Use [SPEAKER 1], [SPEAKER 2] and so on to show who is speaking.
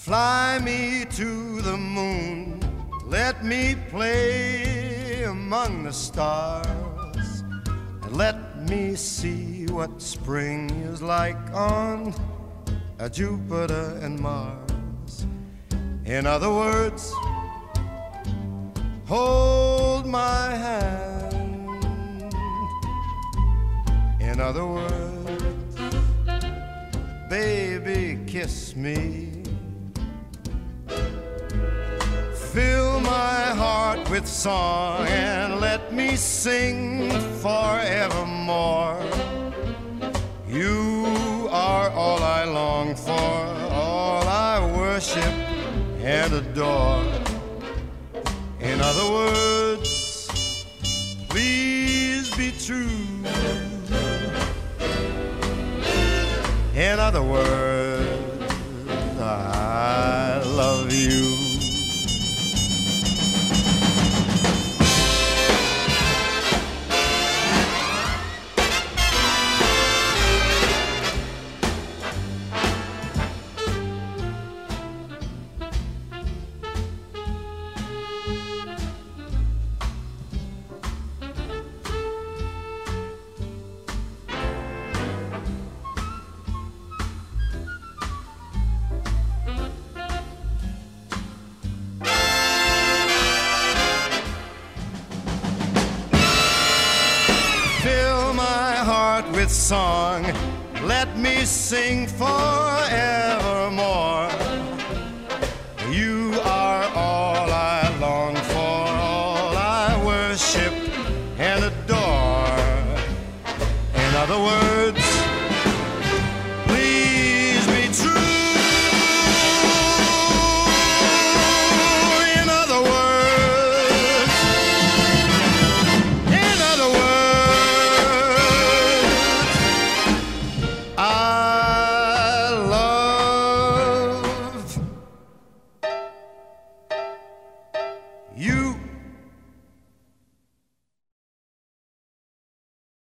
[SPEAKER 1] Fly me to the moon, let me play among the stars, and let me see what spring is like on Jupiter and Mars. In other words, hold my hand. In other words, baby, kiss me. Fill my heart with song and let me sing forevermore. You are all I long for, all I worship and adore. In other words, please be true. In other words, I love you. With song, let me sing forevermore. You are all I long for, all I worship and adore. In other words,